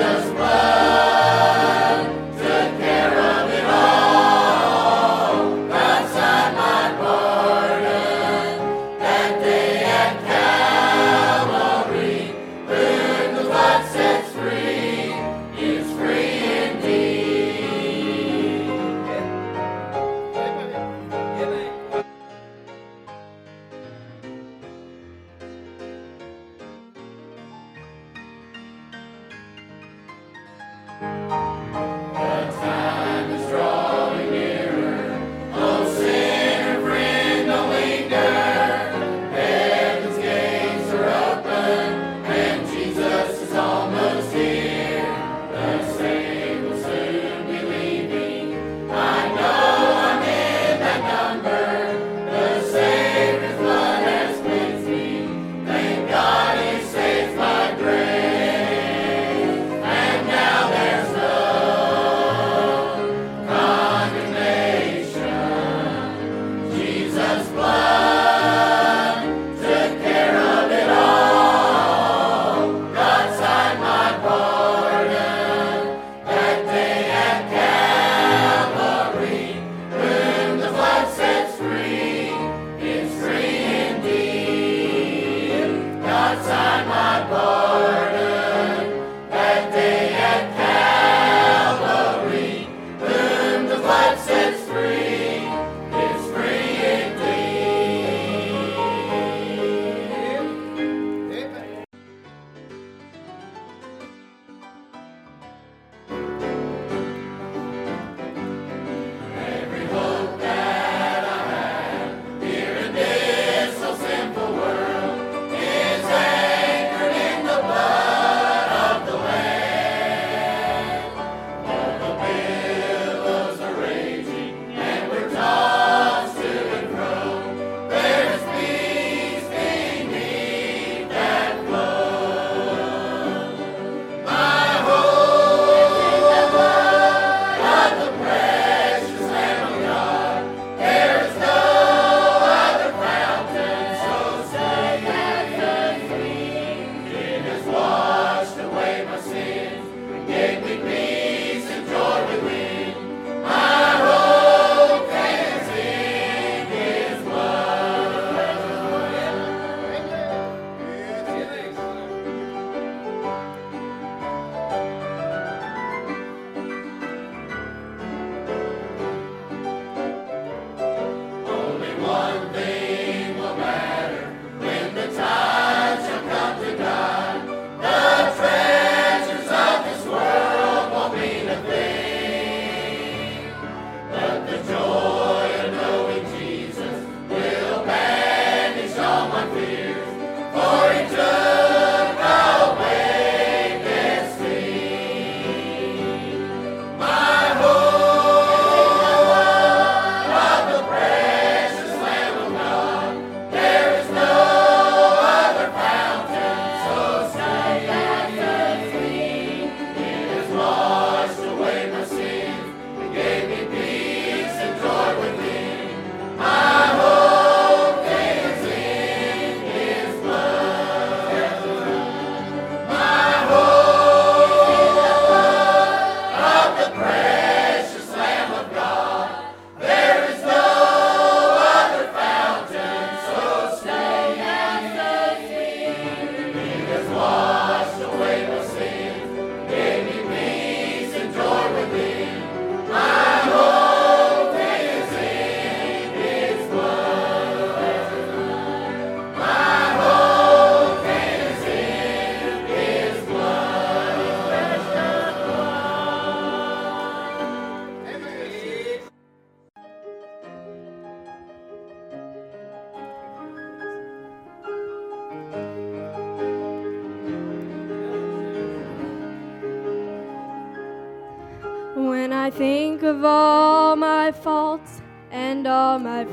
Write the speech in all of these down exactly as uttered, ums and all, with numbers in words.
When I think of all my faults and all my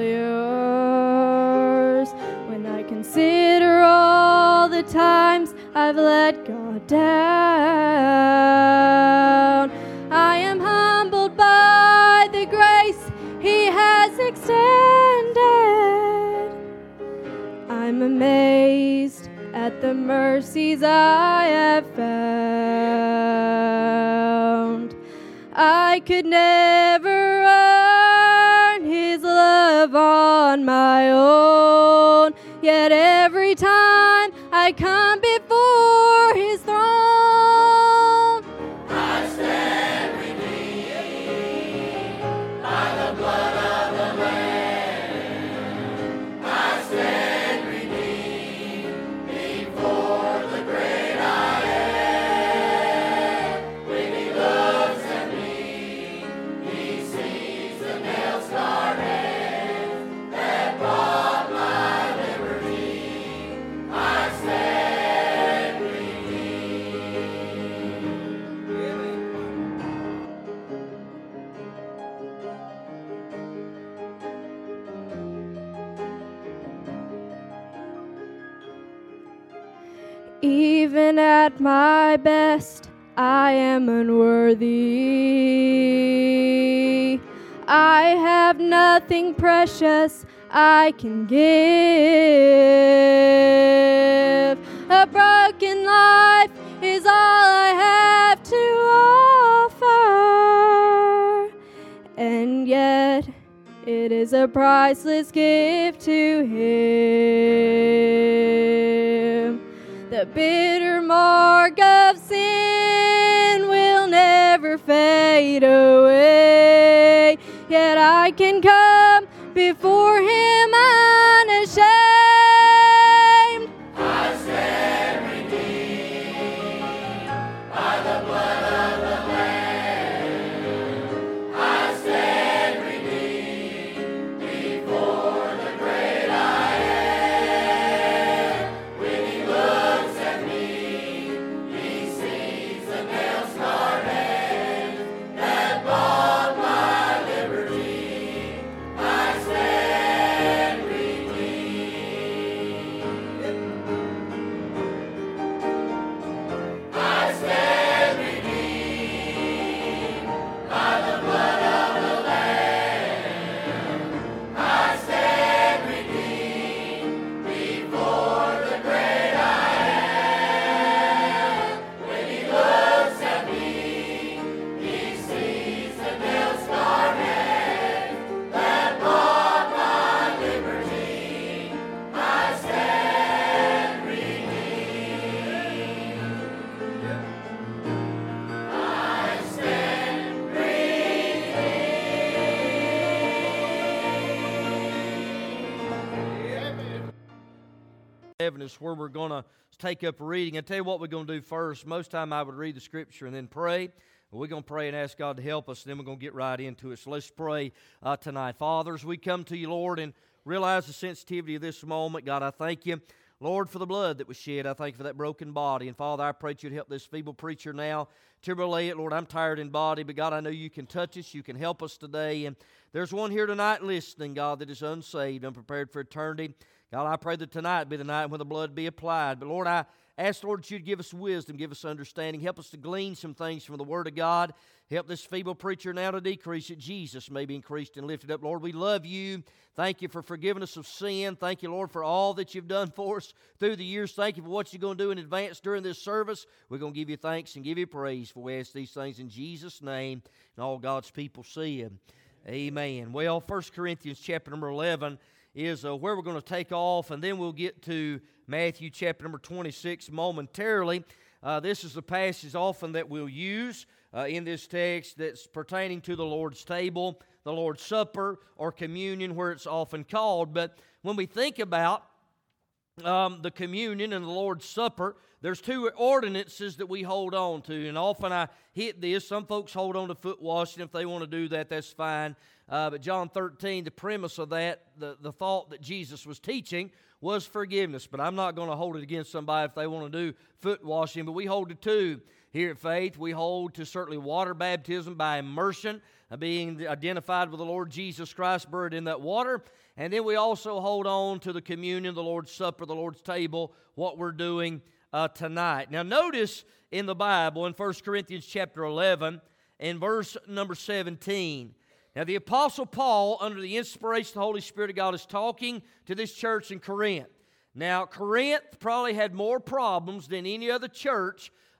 failures, when I consider all the times I've let God down, I am humbled by the grace He has extended. I'm amazed at the mercies I have found. I could never earn His love on my own. Yet every time I come before His throne, I stand redeemed by the blood of the Lamb. I stand redeemed before the great I am. When He looks at me, He sees the nail-scarred hands that bought my liberty. I stand redeemed. even at my best, I am unworthy. I have nothing precious I can give. A broken life is all I have to offer, and yet it is a priceless gift to Him. The bitter mark of sin will never fade away, yet I can come before Him unashamed. I stand redeemed by the blood of the Lamb. I stand redeemed before the great I am. When He looks at me, He sees the nail-scarred hands that bought my liberty. I stand redeemed. I stand redeemed by the blood of the Lamb. I stand redeemed before the great I am. When He looks at me, He sees the nail-scarred hands that bought my liberty. I stand redeemed. I stand redeemed. eleven is where we're going to take up reading. I tell you what we're going to do first. Most time I would read the scripture and then pray. We're going to pray and ask God to help us, and then we're going to get right into it. So let's pray uh, tonight. Father, as we come to you, Lord, and realize the sensitivity of this moment, God, I thank you, Lord, for the blood that was shed. I thank you for that broken body. And Father, I pray that you'd help this feeble preacher now to relay it. Lord, I'm tired in body, but God, I know you can touch us. You can help us today. And there's one here tonight listening, God, that is unsaved, unprepared for eternity. God, I pray that tonight be the night when the blood be applied. But Lord, I ask, Lord, that you'd give us wisdom, give us understanding. Help us to glean some things from the Word of God. Help this feeble preacher now to decrease, that Jesus may be increased and lifted up. Lord, we love you. Thank you for forgiving us of sin. Thank you, Lord, for all that you've done for us through the years. Thank you for what you're going to do in advance during this service. We're going to give you thanks and give you praise, for we ask these things in Jesus' name, and all God's people see them. Amen. Well, First Corinthians chapter number eleven is uh, where we're going to take off, and then we'll get to Matthew chapter number twenty-six momentarily. Uh, this is the passage often that we'll use uh, in this text that's pertaining to the Lord's table, the Lord's Supper, or communion, where it's often called. But when we think about um, the communion and the Lord's Supper, there's two ordinances that we hold on to, and often I hit this. Some folks hold on to foot washing. If they want to do that, that's fine. Uh, but John thirteen, the premise of that, the, the thought that Jesus was teaching was forgiveness. But I'm not going to hold it against somebody if they want to do foot washing. But we hold to two here at Faith. We hold to certainly water baptism by immersion, uh, being identified with the Lord Jesus Christ, buried in that water. And then we also hold on to the communion, the Lord's Supper, the Lord's table, what we're doing uh, tonight. Now notice in the Bible, in First Corinthians chapter eleven, in verse number seventeen, now, the Apostle Paul, under the inspiration of the Holy Spirit of God, is talking to this church in Corinth. Now, Corinth probably had more problems than any other church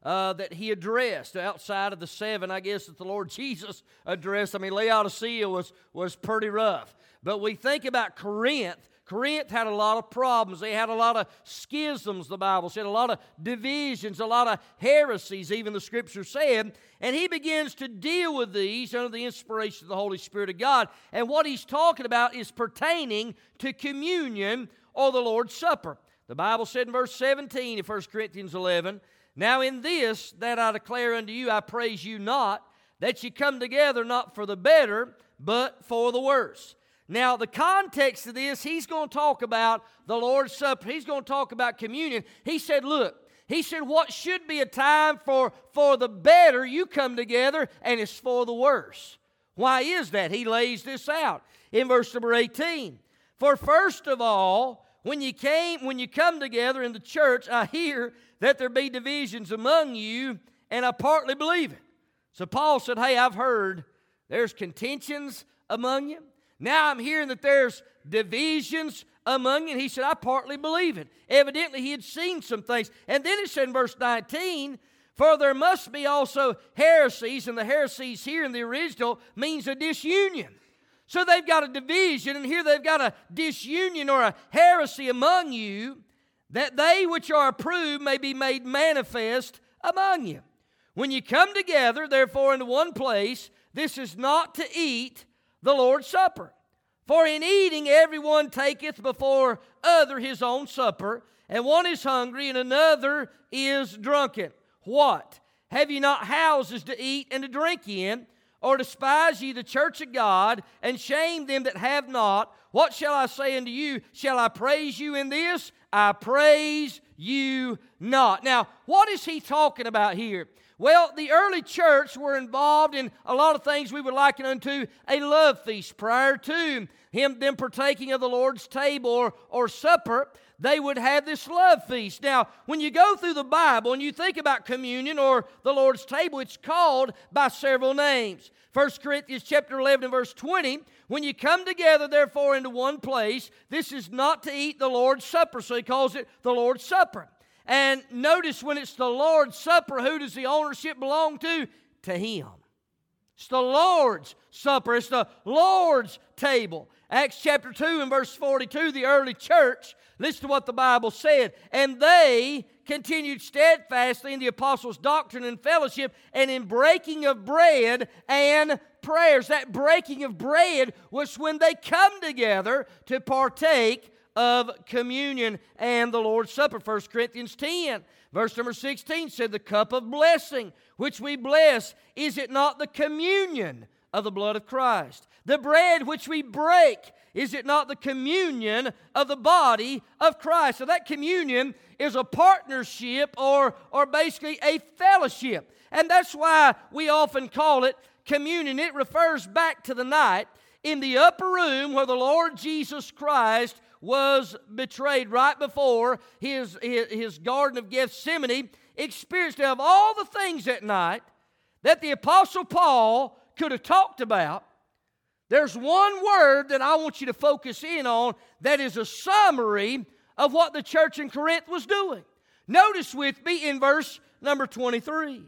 uh, that he addressed outside of the seven, I guess, that the Lord Jesus addressed. I mean, Laodicea was, was pretty rough. But we think about Corinth. Corinth had a lot of problems. They had a lot of schisms, the Bible said, a lot of divisions, a lot of heresies, even the Scripture said. And he begins to deal with these under the inspiration of the Holy Spirit of God. And what he's talking about is pertaining to communion or the Lord's Supper. The Bible said in verse seventeen of First Corinthians eleven, "Now in this that I declare unto you, I praise you not, that ye come together not for the better, but for the worse." Now, the context of this, he's going to talk about the Lord's Supper. He's going to talk about communion. He said, look, he said, what should be a time for, for the better, you come together, and it's for the worse. Why is that? He lays this out in verse number eighteen. "For first of all, when you came, when you come together in the church, I hear that there be divisions among you, and I partly believe it." So Paul said, hey, I've heard there's contentions among you. Now I'm hearing that there's divisions among you. And he said, I partly believe it. Evidently, he had seen some things. And then it said in verse nineteen, "For there must be also heresies," and the heresies here in the original means a disunion. So they've got a division, and here they've got a disunion or a heresy among you, that they which are approved may be made manifest among you. When you come together, therefore, into one place, this is not to eat the Lord's Supper. For in eating everyone taketh before other his own supper, and one is hungry, and another is drunken. What? Have ye not houses to eat and to drink in? Or despise ye the church of God, and shame them that have not? What shall I say unto you? Shall I praise you in this? I praise you not. Now, what is he talking about here? Well, the early church were involved in a lot of things we would liken unto a love feast. Prior to him, them partaking of the Lord's table or, or supper, they would have this love feast. Now, when you go through the Bible and you think about communion or the Lord's table, it's called by several names. First Corinthians chapter eleven and verse twenty, "When you come together, therefore, into one place, this is not to eat the Lord's Supper." So he calls it the Lord's Supper. And notice when it's the Lord's Supper, who does the ownership belong to? To Him. It's the Lord's Supper. It's the Lord's table. Acts chapter two and verse forty-two, the early church, listen to what the Bible said. "And they continued steadfastly in the apostles' doctrine and fellowship, and in breaking of bread and prayers." That breaking of bread was when they come together to partake of communion and the Lord's Supper. First Corinthians ten, verse number sixteen said, "The cup of blessing which we bless, is it not the communion of the blood of Christ? The bread which we break, is it not the communion of the body of Christ?" So that communion is a partnership or, or basically a fellowship. And that's why we often call it communion. It refers back to the night in the upper room where the Lord Jesus Christ was betrayed, right before his, his, his Garden of Gethsemane, experienced. Of all the things that night that the Apostle Paul could have talked about, there's one word that I want you to focus in on that is a summary of what the church in Corinth was doing. Notice with me in verse number twenty-three.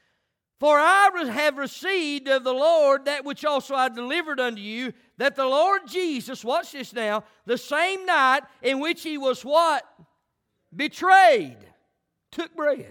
"For I have received of the Lord that which also I delivered unto you, that the Lord Jesus," watch this now, "the same night in which He was" what? "Betrayed, took bread."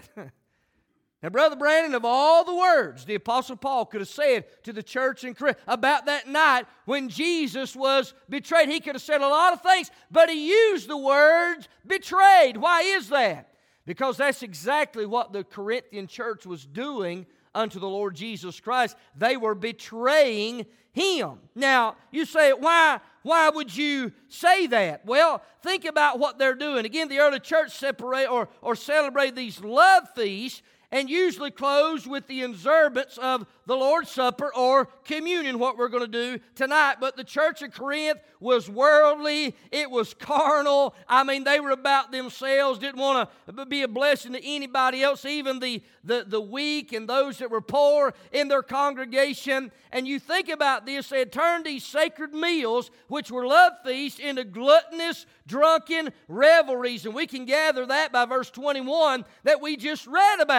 Now, Brother Brandon, of all the words the Apostle Paul could have said to the church in Corinth about that night when Jesus was betrayed, he could have said a lot of things, but he used the words betrayed. Why is that? Because that's exactly what the Corinthian church was doing unto the Lord Jesus Christ. They were betraying Him. Now, you say, why, why would you say that? Well, think about what they're doing. Again, the early church separate or, or celebrate these love feasts, and usually close with the observance of the Lord's Supper or communion, what we're going to do tonight. But the church of Corinth was worldly. It was carnal. I mean, they were about themselves, didn't want to be a blessing to anybody else, even the, the, the weak and those that were poor in their congregation. And you think about this, they had turned these sacred meals, which were love feasts, into gluttonous, drunken revelries. And we can gather that by verse twenty-one that we just read about.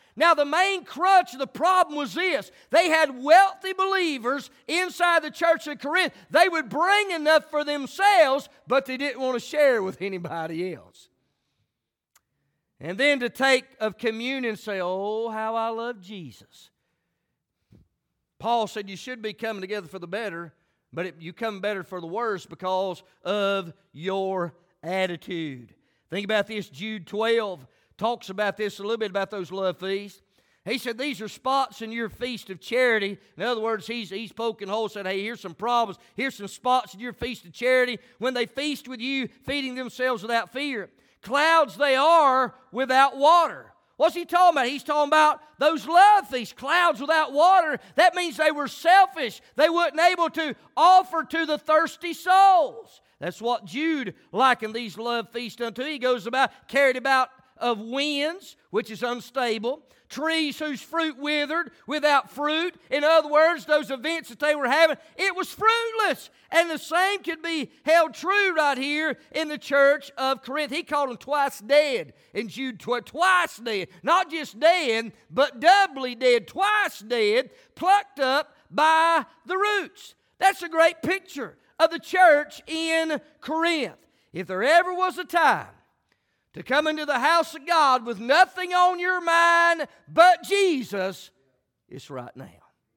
Now, the main crutch of the problem was this. They had wealthy believers inside the church of Corinth. They would bring enough for themselves, but they didn't want to share with anybody else. And then to take of communion and say, oh, how I love Jesus. Paul said you should be coming together for the better, but it, you come better for the worse because of your attitude. Think about this. Jude twelve talks about this a little bit, about those love feasts. He said, these are spots in your feast of charity. In other words, he's, he's poking holes, said, hey, here's some problems. Here's some spots in your feast of charity when they feast with you, feeding themselves without fear. Clouds they are without water. What's he talking about? He's talking about those love feasts, clouds without water. That means they were selfish. They weren't able to offer to the thirsty souls. That's what Jude likened these love feasts unto. He goes about, carried about of winds, which is unstable, trees whose fruit withered, without fruit. In other words, those events that they were having, it was fruitless. And the same could be held true right here in the church of Corinth. He called them twice dead in Jude twelve. Twice dead. Not just dead, but doubly dead. Twice dead, plucked up by the roots. That's a great picture of the church in Corinth. If there ever was a time to come into the house of God with nothing on your mind but Jesus, it's right now.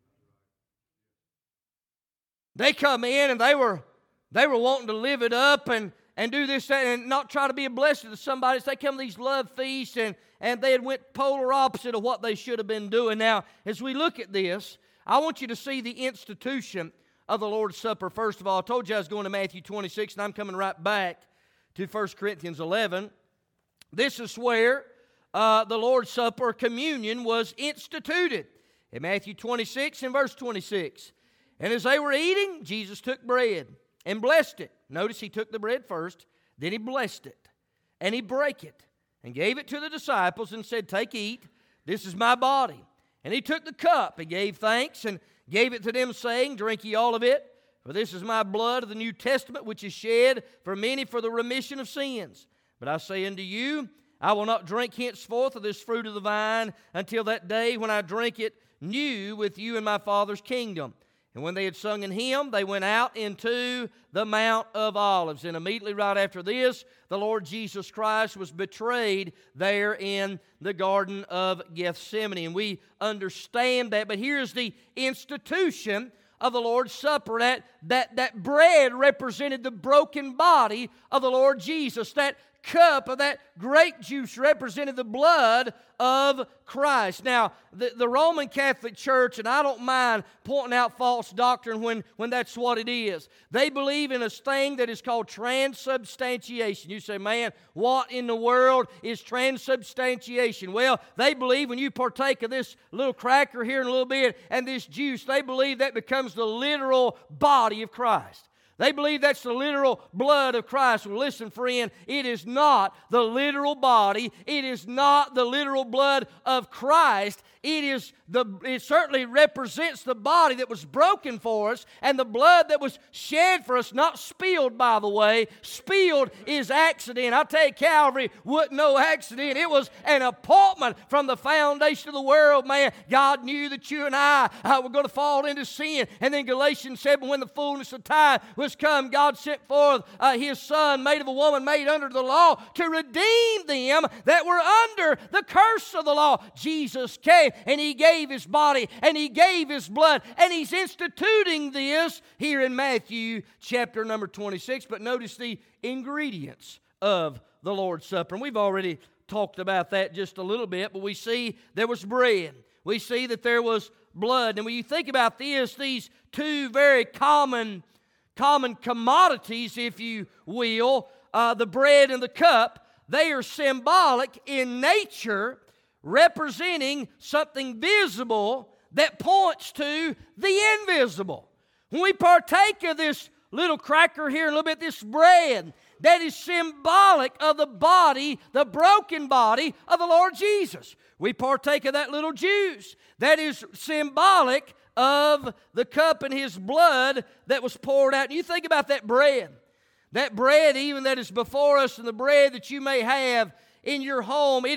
They come in and they were they were wanting to live it up and, and do this and not try to be a blessing to somebody. So they come to these love feasts and, and they had went polar opposite of what they should have been doing. Now, as we look at this, I want you to see the institution of the Lord's Supper. First of all, I told you I was going to Matthew twenty-six, and I'm coming right back to First Corinthians eleven. This is where uh, the Lord's Supper, communion, was instituted. In Matthew twenty-six and verse twenty-six. And as they were eating, Jesus took bread and blessed it. Notice he took the bread first, then he blessed it. And he brake it and gave it to the disciples and said, take, eat, this is my body. And he took the cup and gave thanks and gave it to them, saying, drink ye all of it, for this is my blood of the New Testament, which is shed for many for the remission of sins. But I say unto you, I will not drink henceforth of this fruit of the vine until that day when I drink it new with you in my Father's kingdom. And when they had sung an hymn, they went out into the Mount of Olives. And immediately right after this, the Lord Jesus Christ was betrayed there in the Garden of Gethsemane. And we understand that. But here's the institution of the Lord's Supper. That, that, that bread represented the broken body of the Lord Jesus. That cup of that grape juice represented the blood of Christ. Now, the, the Roman Catholic Church, and I don't mind pointing out false doctrine when, when that's what it is. They believe in a thing that is called transubstantiation. You say, man, what in the world is transubstantiation? Well, they believe when you partake of this little cracker here in a little bit and this juice, they believe that becomes the literal body of Christ. They believe that's the literal blood of Christ. Well, listen, friend, it is not the literal body. It is not the literal blood of Christ. It is the. It certainly represents the body that was broken for us and the blood that was shed for us, not spilled, by the way. Spilled is accident. I tell you, Calvary wasn't no accident. It was an appointment from the foundation of the world, man. God knew that you and I uh, were going to fall into sin. And then Galatians seven, when the fullness of time was come, God sent forth uh, His Son, made of a woman, made under the law, to redeem them that were under the curse of the law. Jesus came and He gave His body and He gave His blood, and He's instituting this here in Matthew chapter number twenty-six. But notice the ingredients of the Lord's Supper. And we've already talked about that just a little bit, but we see there was bread. We see that there was blood. And when you think about this, these two very common common commodities, if you will, uh, the bread and the cup, they are symbolic in nature, representing something visible that points to the invisible. When we partake of this little cracker here, a little bit, this bread, that is symbolic of the body, the broken body of the Lord Jesus. We partake of that little juice. That is symbolic of the cup and His blood that was poured out. And you think about that bread. That bread even that is before us, and the bread that you may have in your home, it is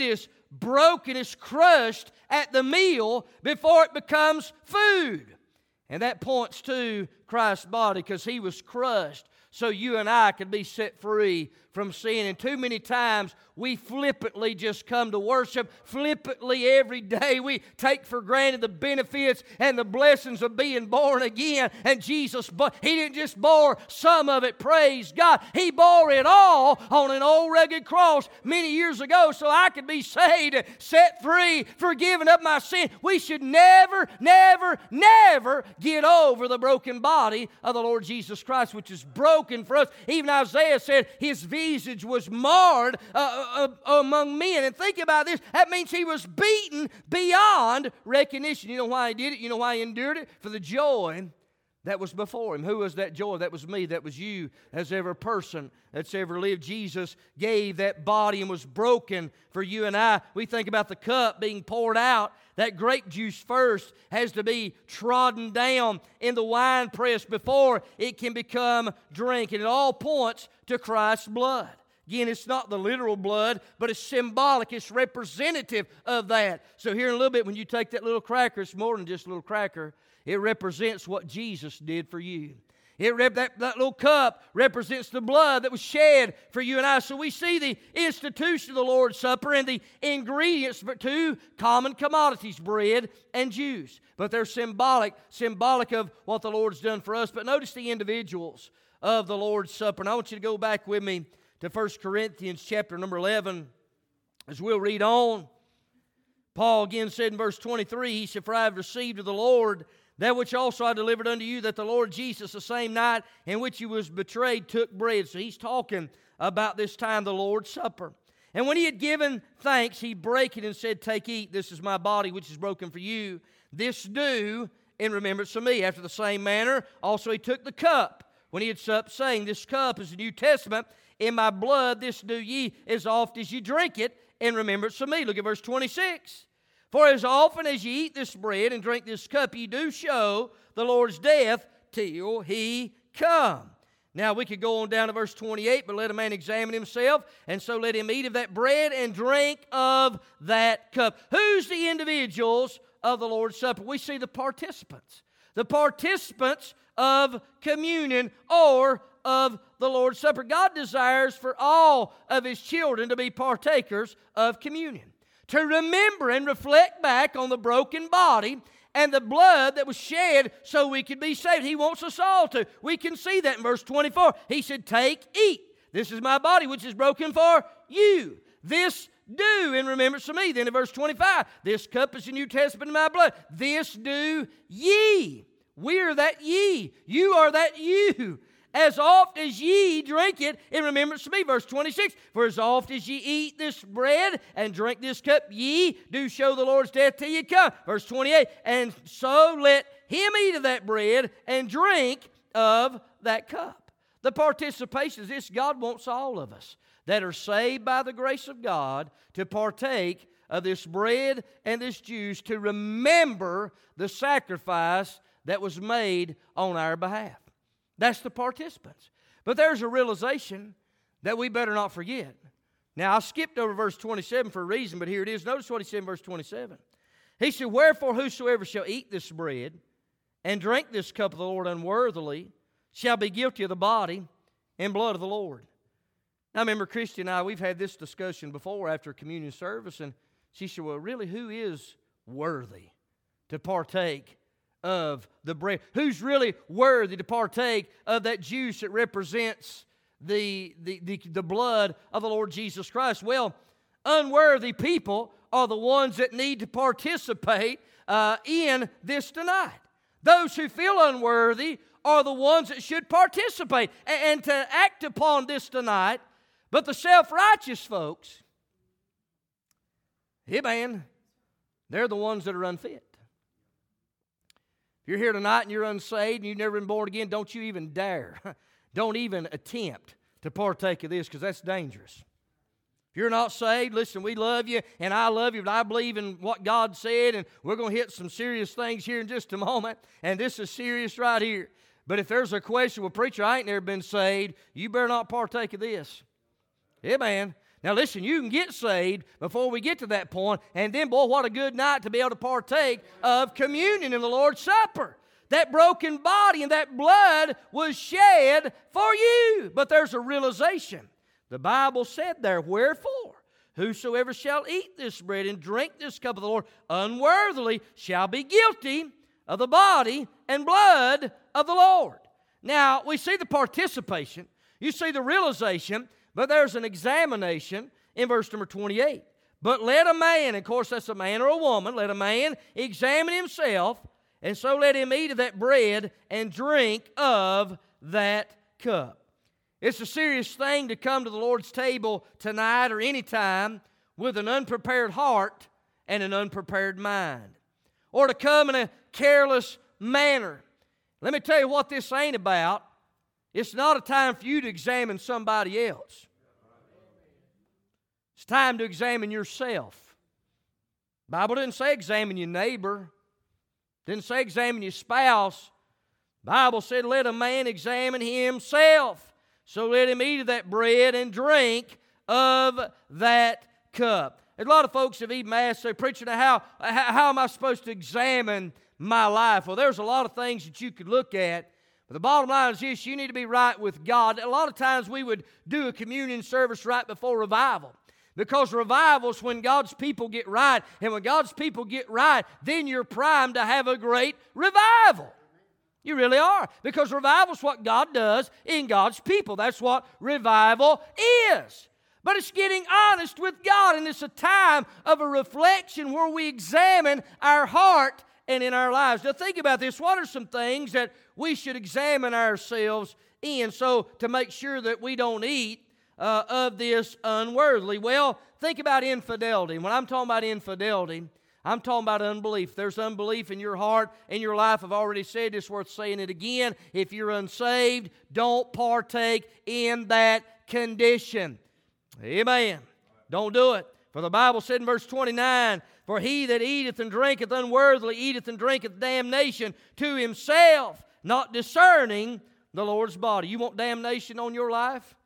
broken, it's crushed at the meal before it becomes food. And that points to Christ's body, because He was crushed so you and I could be set free from sin. And too many times we flippantly just come to worship. Flippantly every day we take for granted the benefits and the blessings of being born again. And Jesus, He didn't just bore some of it, praise God. He bore it all on an old rugged cross many years ago so I could be saved, set free, forgiven of my sin. We should never, never, never get over the broken body of the Lord Jesus Christ, which is broken for us. Even Isaiah said His visage was marred uh, uh, among men. And think about this. That means He was beaten beyond recognition. You know why He did it? You know why He endured it? For the joy that was before Him. Who was that joy? That was me. That was you. As every person that's ever lived. Jesus gave that body and was broken for you and I. We think about the cup being poured out. That grape juice first has to be trodden down in the wine press before it can become drink. And it all points to Christ's blood. Again, it's not the literal blood, but it's symbolic. It's representative of that. So here in a little bit, when you take that little cracker, it's more than just a little cracker. It represents what Jesus did for you. It rep- that, that little cup represents the blood that was shed for you and I. So we see the institution of the Lord's Supper and the ingredients for two common commodities, bread and juice. But they're symbolic, symbolic of what the Lord's done for us. But notice the individuals of the Lord's Supper. And I want you to go back with me to First Corinthians chapter number eleven. As we'll read on, Paul again said in verse twenty-three, he said, "For I have received of the Lord that which also I delivered unto you, that the Lord Jesus, the same night in which He was betrayed, took bread." So he's talking about this time, the Lord's Supper. "And when He had given thanks, He brake it and said, Take, eat, this is my body which is broken for you. This do in remembrance of me. After the same manner, also He took the cup when He had supped, saying, This cup is the New Testament in my blood. This do ye as oft as ye drink it in remembrance of me." Look at verse twenty-six. "For as often as ye eat this bread and drink this cup, ye do show the Lord's death till He come." Now we could go on down to verse twenty-eight, "But let a man examine himself, and so let him eat of that bread and drink of that cup." Who's the individuals of the Lord's Supper? We see the participants. The participants of communion or of the Lord's Supper. God desires for all of His children to be partakers of communion, to remember and reflect back on the broken body and the blood that was shed so we could be saved. He wants us all to. We can see that in verse twenty-four. He said, "Take, eat. This is my body which is broken for you. This do in remembrance of me." Then in verse twenty-five, "This cup is the New Testament in my blood. This do ye." We are that ye. You are that you. "As oft as ye drink it in remembrance of me." Verse twenty-six, "For as oft as ye eat this bread and drink this cup, ye do show the Lord's death till ye come." Verse twenty-eight, "And so let him eat of that bread and drink of that cup." The participation is this: God wants all of us that are saved by the grace of God to partake of this bread and this juice, to remember the sacrifice that was made on our behalf. That's the participants. But there's a realization that we better not forget. Now, I skipped over verse twenty-seven for a reason, but here it is. Notice what he said in verse twenty-seven. He said, "Wherefore whosoever shall eat this bread and drink this cup of the Lord unworthily shall be guilty of the body and blood of the Lord." Now, I remember Christy and I, we've had this discussion before after communion service, and she said, "Well, really, who is worthy to partake of the bread? Who's really worthy to partake of that juice that represents the, the, the, the blood of the Lord Jesus Christ?" Well, unworthy people are the ones that need to participate uh, in this tonight. Those who feel unworthy are the ones that should participate and, and to act upon this tonight. But the self-righteous folks, hey man, they're the ones that are unfit. If you're here tonight and you're unsaved and you've never been born again, don't you even dare. Don't even attempt to partake of this, because that's dangerous. If you're not saved, listen, we love you and I love you, but I believe in what God said, and we're going to hit some serious things here in just a moment, and this is serious right here. But if there's a question, "Well, preacher, I ain't never been saved," you better not partake of this. Amen. Now listen, you can get saved before we get to that point, and then, boy, what a good night to be able to partake of communion in the Lord's Supper. That broken body and that blood was shed for you. But there's a realization. The Bible said there, wherefore, whosoever shall eat this bread and drink this cup of the Lord unworthily shall be guilty of the body and blood of the Lord. Now, we see the participation. You see the realization, but there's an examination in verse number twenty-eight. But let a man, of course that's a man or a woman, let a man examine himself, and so let him eat of that bread and drink of that cup. It's a serious thing to come to the Lord's table tonight or any time with an unprepared heart and an unprepared mind, or to come in a careless manner. Let me tell you what this ain't about. It's not a time for you to examine somebody else. It's time to examine yourself. The Bible didn't say examine your neighbor. Didn't say examine your spouse. The Bible said let a man examine himself. So let him eat of that bread and drink of that cup. There's a lot of folks that eat Mass, they're preaching how, how, how am I supposed to examine my life? Well, there's a lot of things that you could look at. But the bottom line is this, you need to be right with God. A lot of times we would do a communion service right before revival. Because revival is when God's people get right. And when God's people get right, then you're primed to have a great revival. You really are. Because revival is what God does in God's people. That's what revival is. But it's getting honest with God. And it's a time of a reflection where we examine our heart and in our lives. Now think about this. What are some things that we should examine ourselves in so to make sure that we don't eat uh, of this unworthily? Well, think about infidelity. When I'm talking about infidelity, I'm talking about unbelief. There's unbelief in your heart and your life. I've already said it's worth saying it again. If you're unsaved, don't partake in that condition. Amen. Don't do it. For the Bible said in verse twenty-nine, for he that eateth and drinketh unworthily eateth and drinketh damnation to himself, not discerning the Lord's body. You want damnation on your life?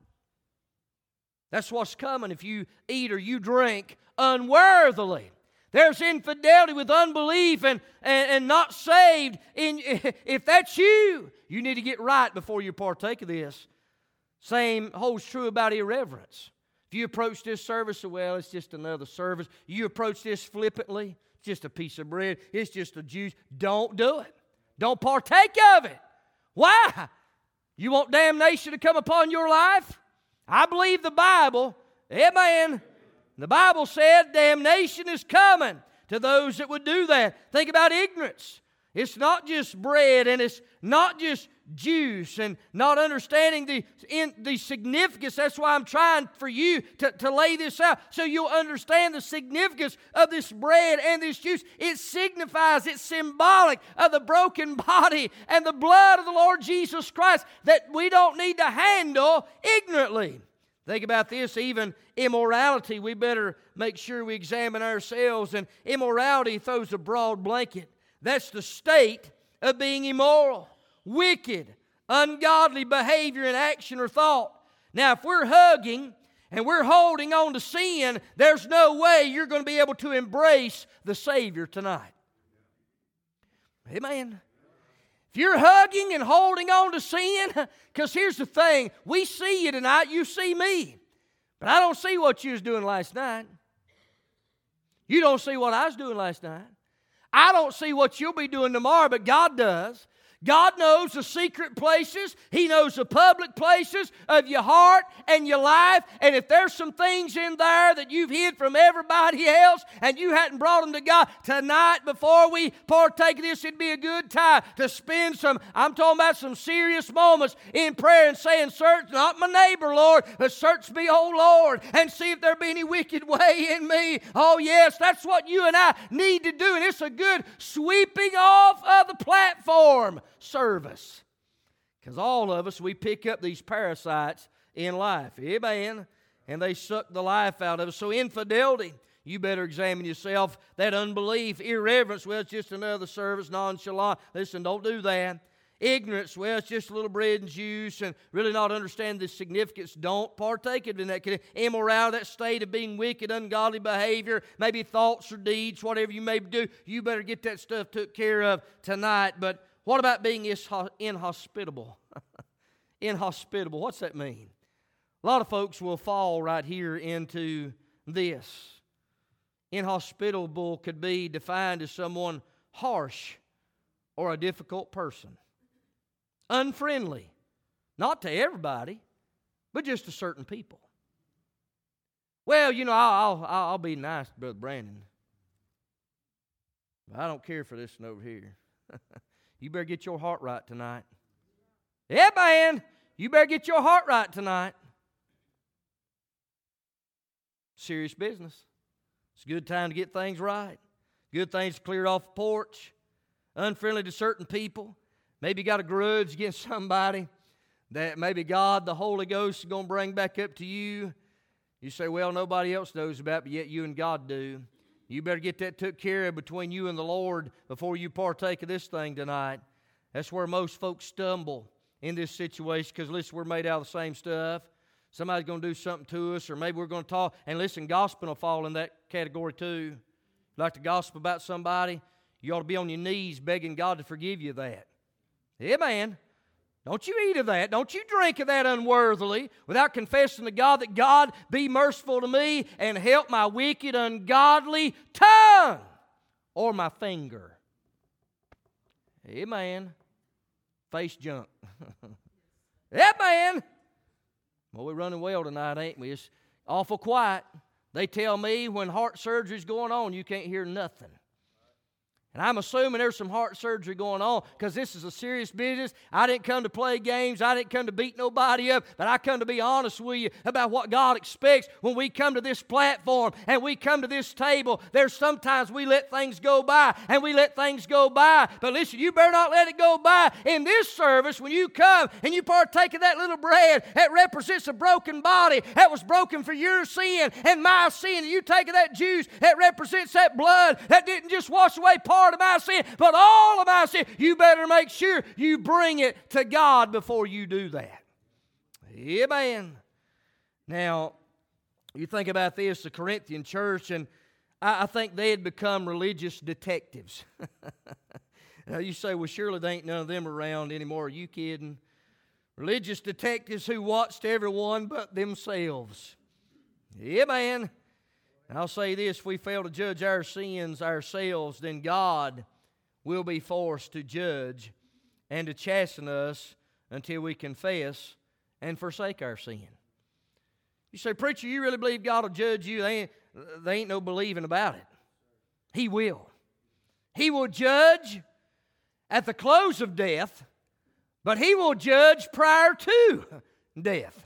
That's what's coming if you eat or you drink unworthily. There's infidelity with unbelief and, and, and not saved. In, if that's you, you need to get right before you partake of this. Same holds true about irreverence. If you approach this service, well, it's just another service. You approach this flippantly, it's just a piece of bread, it's just a juice. Don't do it. Don't partake of it. Why? You want damnation to come upon your life? I believe the Bible. Amen. The Bible said damnation is coming to those that would do that. Think about ignorance. It's not just bread and it's not just juice and not understanding the, in, the significance. That's why I'm trying for you to, to lay this out so you'll understand the significance of this bread and this juice. It signifies, it's symbolic of the broken body and the blood of the Lord Jesus Christ that we don't need to handle ignorantly. Think about this, even immorality. We better make sure we examine ourselves. And immorality throws a broad blanket. That's the state of being immoral, wicked, ungodly behavior in action or thought. Now, if we're hugging and we're holding on to sin, there's no way you're going to be able to embrace the Savior tonight. Amen. If you're hugging and holding on to sin, because here's the thing, we see you tonight, you see me. But I don't see what you was doing last night. You don't see what I was doing last night. I don't see what you'll be doing tomorrow, but God does. God knows the secret places. He knows the public places of your heart and your life. And if there's some things in there that you've hid from everybody else and you hadn't brought them to God, tonight before we partake of this, it'd be a good time to spend some, I'm talking about some serious moments in prayer and saying, search not my neighbor, Lord, but search me, oh Lord, and see if there be any wicked way in me. Oh yes, that's what you and I need to do. And it's a good sweeping off of the platform service. Because all of us, we pick up these parasites in life. Amen. And they suck the life out of us. So infidelity, you better examine yourself. That unbelief, irreverence, well, it's just another service, nonchalant. Listen, don't do that. Ignorance, well, it's just a little bread and juice, and really not understand the significance. Don't partake of it in that immorality, that state of being wicked, ungodly behavior, maybe thoughts or deeds, whatever you may do. You better get that stuff took care of tonight. But what about being inhospitable? Inhospitable, what's that mean? A lot of folks will fall right here into this. Inhospitable could be defined as someone harsh or a difficult person. Unfriendly, not to everybody, but just to certain people. Well, you know, I'll, I'll, I'll be nice to Brother Brandon, but I don't care for this one over here. You better get your heart right tonight. Yeah, man, you better get your heart right tonight. Serious business. It's a good time to get things right. Good things cleared off the porch. Unfriendly to certain people. Maybe you got a grudge against somebody that maybe God, the Holy Ghost, is going to bring back up to you. You say, well, nobody else knows about it, but yet you and God do. You better get that took care of between you and the Lord before you partake of this thing tonight. That's where most folks stumble in this situation, because, listen, we're made out of the same stuff. Somebody's going to do something to us, or maybe we're going to talk. And listen, gossiping will fall in that category too. If you like to gossip about somebody, you ought to be on your knees begging God to forgive you that. Yeah, man. Don't you eat of that. Don't you drink of that unworthily without confessing to God that God be merciful to me and help my wicked, ungodly tongue or my finger. Amen. Face junk. Yeah, man. Well, we're running well tonight, ain't we? It's awful quiet. They tell me when heart surgery's going on, you can't hear nothing. And I'm assuming there's some heart surgery going on, because this is a serious business. I didn't come to play games. I didn't come to beat nobody up. But I come to be honest with you about what God expects when we come to this platform and we come to this table. There's sometimes we let things go by, and we let things go by. But listen, you better not let it go by. In this service, when you come and you partake of that little bread that represents a broken body that was broken for your sin and my sin, and you take of that juice that represents that blood that didn't just wash away part of my sin, but all of my sin, you better make sure you bring it to God before you do that. Amen. Now, you think about this, the Corinthian church, and I, I think they had become religious detectives. Now, you say, well, surely there ain't none of them around anymore. Are you kidding? Religious detectives who watched everyone but themselves. Amen. And I'll say this, if we fail to judge our sins ourselves, then God will be forced to judge and to chasten us until we confess and forsake our sin. You say, preacher, you really believe God will judge you? They ain't, they ain't no believing about it. He will. He will judge at the close of death, but He will judge prior to death.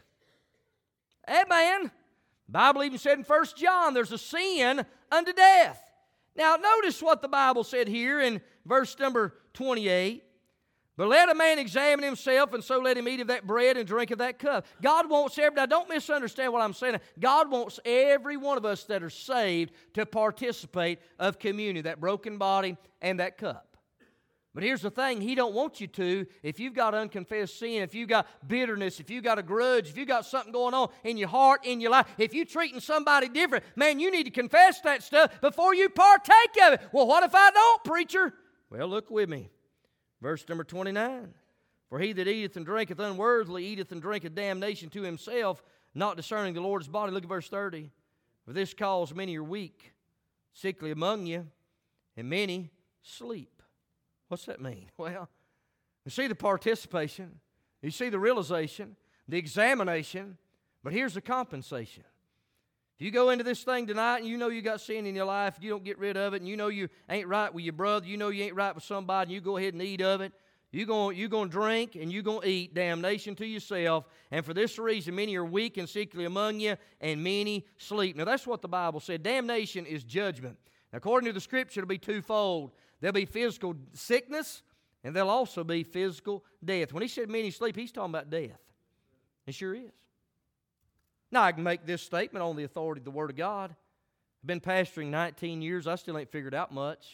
Amen. The Bible even said in First John, there's a sin unto death. Now, notice what the Bible said here in verse number twenty-eight. But let a man examine himself, and so let him eat of that bread and drink of that cup. God wants every, now don't misunderstand what I'm saying. God wants every one of us that are saved to participate of communion, that broken body and that cup. But here's the thing, He don't want you to if you've got unconfessed sin, if you've got bitterness, if you've got a grudge, if you've got something going on in your heart, in your life, if you're treating somebody different, man, you need to confess that stuff before you partake of it. Well, what if I don't, preacher? Well, look with me. Verse number twenty-nine. For he that eateth and drinketh unworthily eateth and drinketh damnation to himself, not discerning the Lord's body. Look at verse thirty. For this cause many are weak, sickly among you, and many sleep. What's that mean? Well, you see the participation, you see the realization, the examination, but here's the compensation. If you go into this thing tonight and you know you got sin in your life, you don't get rid of it, and you know you ain't right with your brother, you know you ain't right with somebody, and you go ahead and eat of it, you're going you're going to drink and you're going to eat damnation to yourself, and for this reason many are weak and sickly among you, and many sleep. Now that's what the Bible said. Damnation is judgment. Now, according to the Scripture, it'll be twofold. There'll be physical sickness, and there'll also be physical death. When He said many sleep, He's talking about death. It sure is. Now, I can make this statement on the authority of the Word of God. I've been pastoring nineteen years. I still ain't figured out much.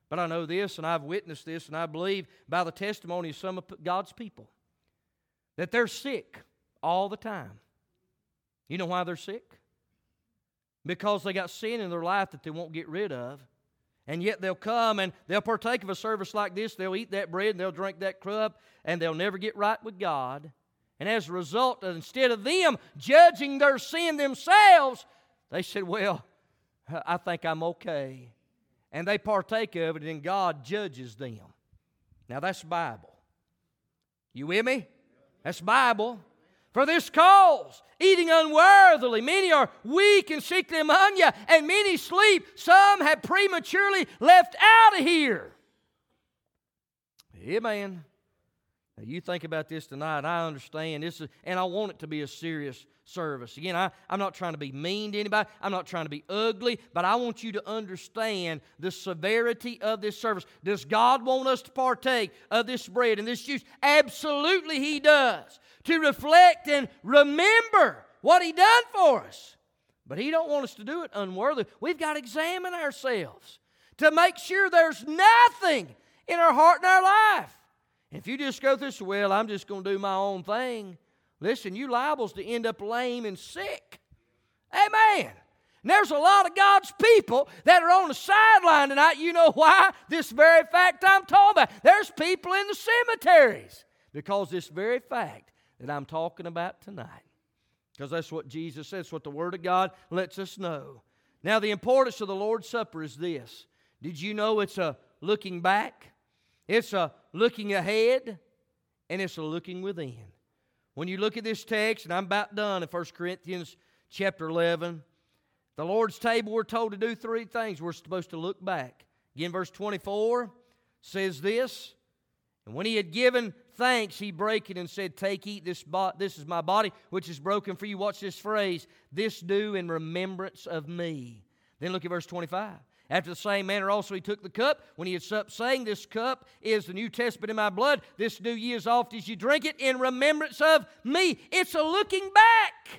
But I know this, and I've witnessed this, and I believe by the testimony of some of God's people, that they're sick all the time. You know why they're sick? Because they got sin in their life that they won't get rid of. And yet they'll come and they'll partake of a service like this. They'll eat that bread and they'll drink that cup, and they'll never get right with God. And as a result, instead of them judging their sin themselves, they said, well, I think I'm okay. And they partake of it, and God judges them. Now that's Bible. You with me? That's Bible. For this cause, eating unworthily, many are weak and sickly among you, and many sleep. Some have prematurely left out of here. Amen. Now you think about this tonight. I understand this, is, and I want it to be a serious service. Again, I, I'm not trying to be mean to anybody. I'm not trying to be ugly, but I want you to understand the severity of this service. Does God want us to partake of this bread and this juice? Absolutely He does. To reflect and remember what He done for us. But He don't want us to do it unworthily. We've got to examine ourselves to make sure there's nothing in our heart and our life. And if you just go through, well, I'm just going to do my own thing. Listen, you liable to end up lame and sick. Amen. And there's a lot of God's people that are on the sideline tonight. You know why? This very fact I'm talking about. There's people in the cemeteries because this very fact that I'm talking about tonight. Because that's what Jesus says. That's what the Word of God lets us know. Now, the importance of the Lord's Supper is this. Did you know it's a looking back? It's a looking ahead, and it's a looking within. When you look at this text, and I'm about done in First Corinthians chapter eleven, the Lord's table, we're told to do three things. We're supposed to look back. Again, verse twenty-four says this, and when He had given thanks, He brake it and said, take, eat, this, bo- this is my body, which is broken for you. Watch this phrase, this do in remembrance of me. Then look at verse twenty-five. After the same manner also He took the cup when He had supped, saying, this cup is the New Testament in my blood. This do ye as oft as you drink it in remembrance of me. It's a looking back,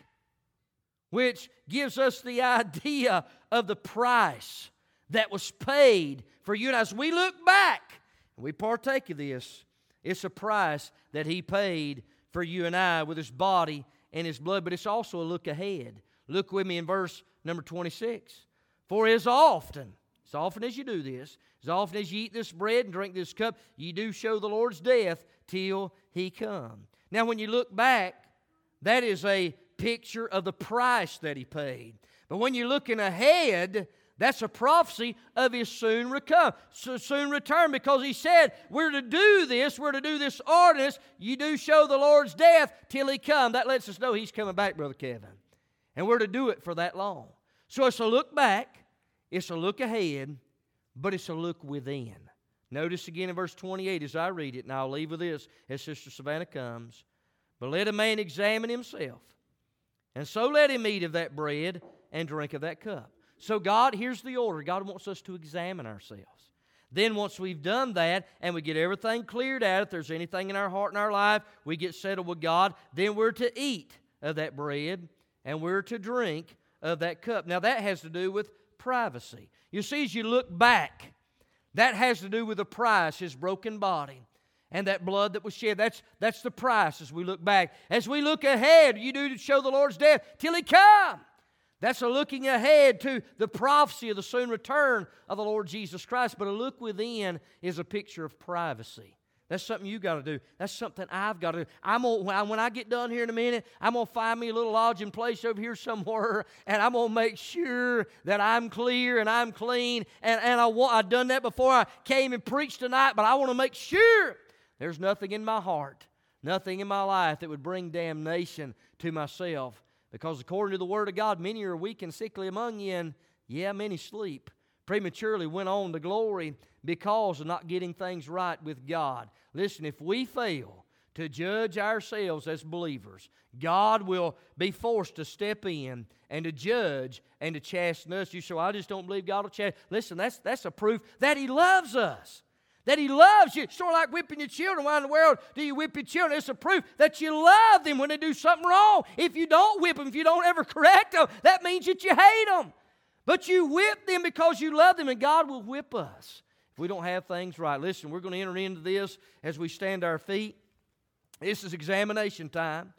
which gives us the idea of the price that was paid for you. And as we look back and we partake of this, it's a price that He paid for you and I with His body and His blood. But it's also a look ahead. Look with me in verse number twenty-six. For as often, as often as you do this, as often as you eat this bread and drink this cup, you do show the Lord's death till He come. Now when you look back, that is a picture of the price that He paid. But when you're looking ahead, that's a prophecy of His soon return. So soon return, because He said, we're to do this, we're to do this ordinance. You do show the Lord's death till He come. That lets us know He's coming back, Brother Kevin. And we're to do it for that long. So it's a look back, it's a look ahead, but it's a look within. Notice again in verse twenty-eight as I read it, and I'll leave with this as Sister Savannah comes. But let a man examine himself, and so let him eat of that bread and drink of that cup. So God, here's the order. God wants us to examine ourselves. Then once we've done that and we get everything cleared out, if there's anything in our heart and our life, we get settled with God, then we're to eat of that bread and we're to drink of that cup. Now that has to do with privacy. You see, as you look back, that has to do with the price, His broken body, and that blood that was shed. That's, that's the price as we look back. As we look ahead, you do to show the Lord's death till He come. That's a looking ahead to the prophecy of the soon return of the Lord Jesus Christ. But a look within is a picture of privacy. That's something you got to do. That's something I've got to do. I'm gonna, when, I, when I get done here in a minute, I'm going to find me a little lodging place over here somewhere, and I'm going to make sure that I'm clear and I'm clean. And, and I want, I've done that before I came and preached tonight, but I want to make sure there's nothing in my heart, nothing in my life that would bring damnation to myself. Because according to the Word of God, many are weak and sickly among you, and yeah, many sleep. Prematurely went on to glory because of not getting things right with God. Listen, if we fail to judge ourselves as believers, God will be forced to step in and to judge and to chasten us. You say, well, I just don't believe God will chasten. Listen, that's, that's a proof that He loves us. That He loves you. It's sort of like whipping your children. Why in the world do you whip your children? It's a proof that you love them when they do something wrong. If you don't whip them, if you don't ever correct them, that means that you hate them. But you whip them because you love them, and God will whip us if we don't have things right. Listen, we're going to enter into this as we stand our feet. This is examination time.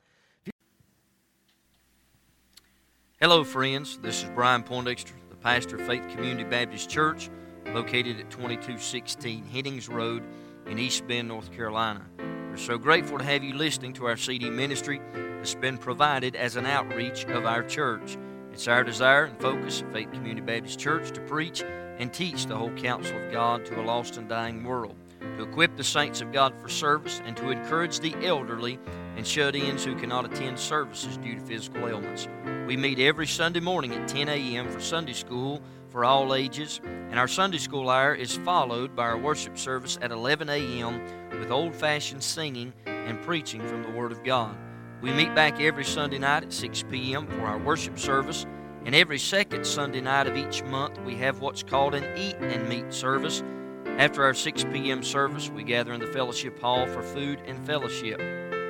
Hello, friends. This is Brian Poindexter, the pastor of Faith Community Baptist Church, located at twenty-two sixteen Headings Road in East Bend, North Carolina. We're so grateful to have you listening to our C D ministry that's been provided as an outreach of our church. It's our desire and focus at Faith Community Baptist Church to preach and teach the whole counsel of God to a lost and dying world, to equip the saints of God for service, and to encourage the elderly and shut-ins who cannot attend services due to physical ailments. We meet every Sunday morning at ten a.m. for Sunday school for all ages, and our Sunday school hour is followed by our worship service at eleven a.m. with old-fashioned singing and preaching from the Word of God. We meet back every Sunday night at six p.m. for our worship service, and every second Sunday night of each month we have what's called an Eat and Meet service. After our six p.m. service, we gather in the fellowship hall for food and fellowship.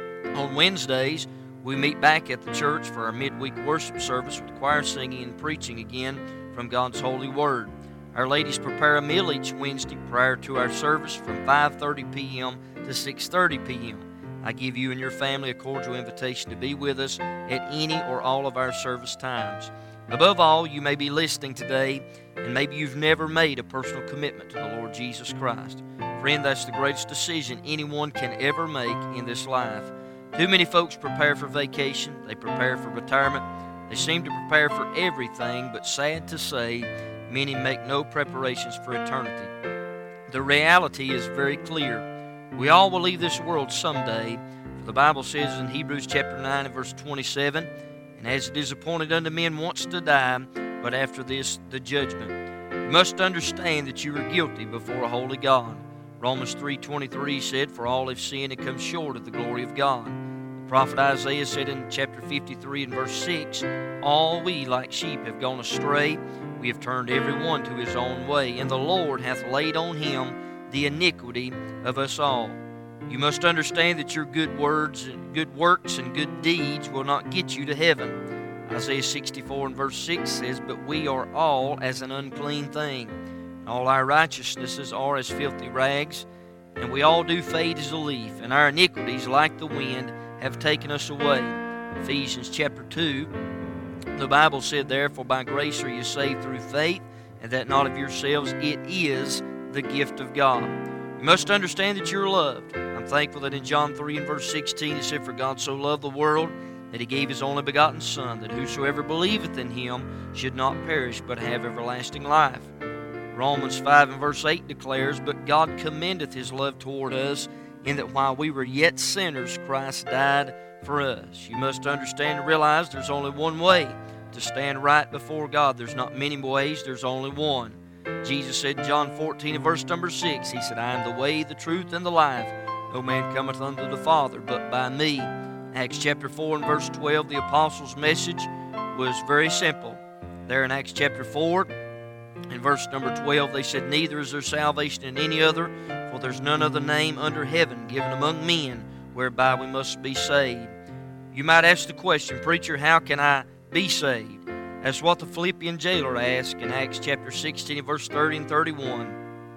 On Wednesdays, we meet back at the church for our midweek worship service with choir singing and preaching again from God's holy word. Our ladies prepare a meal each Wednesday prior to our service from five thirty p.m. to six thirty p.m. I give you and your family a cordial invitation to be with us at any or all of our service times. Above all, you may be listening today, and maybe you've never made a personal commitment to the Lord Jesus Christ. Friend, that's the greatest decision anyone can ever make in this life. Too many folks prepare for vacation, they prepare for retirement, they seem to prepare for everything, but sad to say, many make no preparations for eternity. The reality is very clear. We all will leave this world someday, for the Bible says in Hebrews chapter nine and verse twenty-seven, "And as it is appointed unto men once to die, but after this the judgment. You must understand that you are guilty before a holy God." Romans three twenty-three said, "For all have sinned and come short of the glory of God." The prophet Isaiah said in chapter fifty-three and verse six, "All we like sheep have gone astray, we have turned every one to his own way, and the Lord hath laid on him the iniquity of us all." You must understand that your good words and good works and good deeds will not get you to heaven. Isaiah sixty-four and verse six says, "But we are all as an unclean thing. All our righteousnesses are as filthy rags, and we all do fade as a leaf, and our iniquities, like the wind, have taken us away." Ephesians chapter two, the Bible said, "Therefore by grace are you saved through faith, and that not of yourselves, it is the gift of God." You must understand that you're loved. I'm thankful that in John three and verse sixteen it said, "For God so loved the world, that he gave his only begotten Son, that whosoever believeth in him should not perish, but have everlasting life." Romans five and verse eight declares, "But God commendeth his love toward us, in that while we were yet sinners, Christ died for us." You must understand and realize there's only one way to stand right before God. There's not many ways, there's only one. Jesus said in John fourteen and verse number six, he said, "I am the way, the truth, and the life. No man cometh unto the Father but by me." Acts chapter four and verse twelve, the apostles' message was very simple. There in Acts chapter four, in verse number twelve, they said, "Neither is there salvation in any other, for there's none other name under heaven given among men whereby we must be saved." You might ask the question, "Preacher, how can I be saved?" That's what the Philippian jailer asked in Acts chapter sixteen, verse thirty and thirty-one.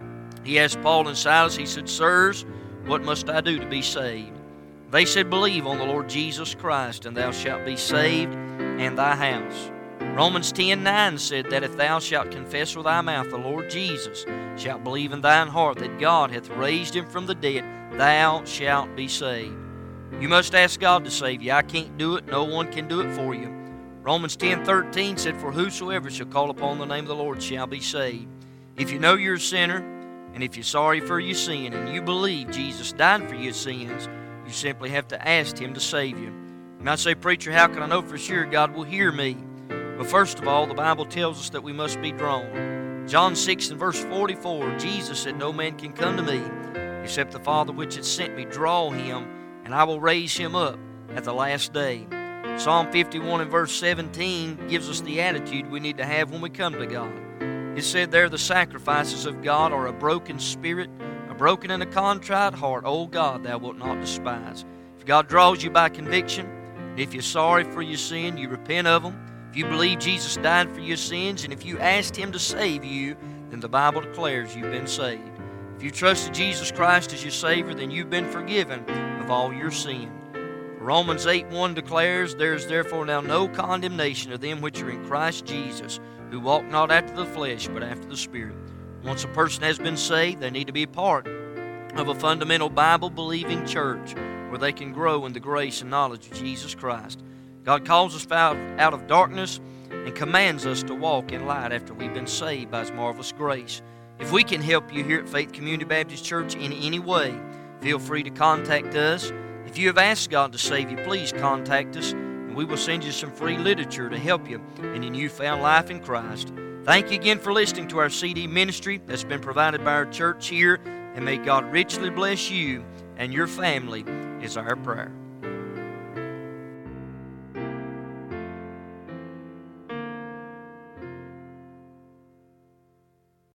He asked Paul and Silas, he said, "Sirs, what must I do to be saved?" They said, "Believe on the Lord Jesus Christ, and thou shalt be saved, and thy house." Romans ten nine said that if thou shalt confess with thy mouth the Lord Jesus, shalt believe in thine heart that God hath raised him from the dead, thou shalt be saved. You must ask God to save you. I can't do it. No one can do it for you. Romans ten thirteen said, "For whosoever shall call upon the name of the Lord shall be saved." If you know you're a sinner, and if you're sorry for your sin, and you believe Jesus died for your sins, you simply have to ask him to save you. And I say, "Preacher, how can I know for sure God will hear me?" Well, first of all, the Bible tells us that we must be drawn. John six and verse forty-four, Jesus said, "No man can come to me, except the Father which hath sent me draw him, and I will raise him up at the last day." Psalm fifty-one and verse seventeen gives us the attitude we need to have when we come to God. It said there, "The sacrifices of God are a broken spirit, a broken and a contrite heart, O God, thou wilt not despise." If God draws you by conviction, and if you're sorry for your sin, you repent of them. If you believe Jesus died for your sins, and if you asked him to save you, then the Bible declares you've been saved. If you trusted Jesus Christ as your Savior, then you've been forgiven of all your sin. Romans eight one declares, "There is therefore now no condemnation of them which are in Christ Jesus, who walk not after the flesh, but after the Spirit." Once a person has been saved, they need to be part of a fundamental Bible-believing church where they can grow in the grace and knowledge of Jesus Christ. God calls us out, out of darkness and commands us to walk in light after we've been saved by His marvelous grace. If we can help you here at Faith Community Baptist Church in any way, feel free to contact us. If you have asked God to save you, please contact us, and we will send you some free literature to help you in your newfound life in Christ. Thank you again for listening to our C D ministry that's been provided by our church here, and may God richly bless you and your family is our prayer.